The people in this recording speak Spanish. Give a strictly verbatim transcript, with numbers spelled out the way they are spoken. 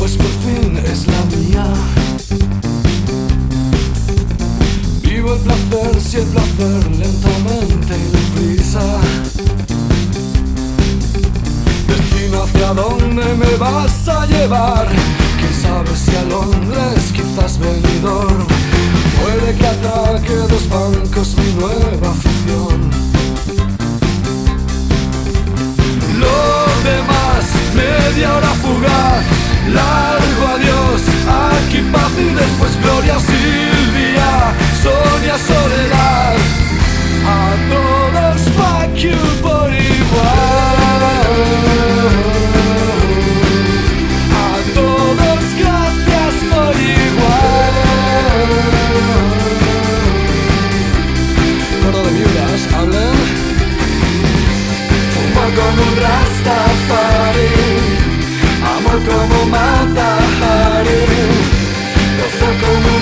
pues por fin es la mía. Vivo el placer, si el placer lentamente y deprisa. Destino hacia dónde me vas a llevar. Quién sabe si a Londres, quizás Benidorm. Puede que atraque dos bancos mi nueva afición. Lo demás, media hora fugaz, largo adiós, aquí paz y después gloria, Silvia, Sonia, soledad. A todos fuck you por igual. A todos gracias por igual. Coro de viudas, hablen. Fumo como un rastafari, amor como Mata Hari, gozo como